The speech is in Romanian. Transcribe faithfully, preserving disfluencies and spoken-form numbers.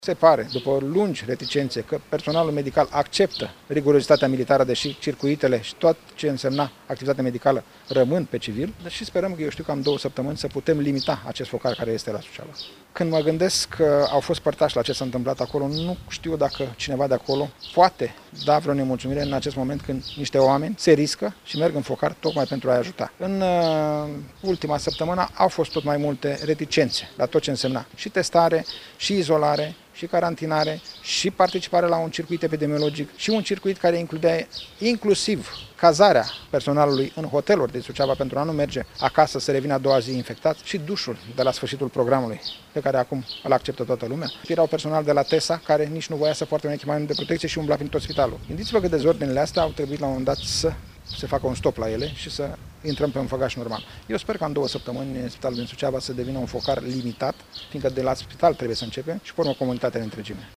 Se pare, după lungi reticențe, că personalul medical acceptă rigurozitatea militară, deși circuitele și tot ce însemna activitatea medicală rămân pe civil, și sperăm că, eu știu, cam două săptămâni să putem limita acest focar care este la Suceava. Când mă gândesc că au fost părtași la ce s-a întâmplat acolo, nu știu dacă cineva de acolo poate da vreo nemulțumire în acest moment când niște oameni se riscă și merg în focar tocmai pentru a-i ajuta. În uh, ultima săptămână au fost tot mai multe reticențe la tot ce însemna și testare, și izolare, și carantinare, și participare la un circuit epidemiologic, și un circuit care includea inclusiv cazarea personalului în hoteluri din Suceava pentru a nu merge acasă să revină a doua zi infectat, și dușul de la sfârșitul programului, pe care acum îl acceptă toată lumea. Erau personal de la TESA care nici nu voia să poarte un echipament de protecție și umbla prin tot spitalul. Gândiți-vă că dezordinele astea au trebuit la un moment dat să se facă un stop la ele și să intrăm pe un făgaș normal. Eu sper că în două săptămâni spitalul din Suceava să devină un focar limitat, fiindcă de la spital trebuie să începem și pe urmă comunitatea în întregime.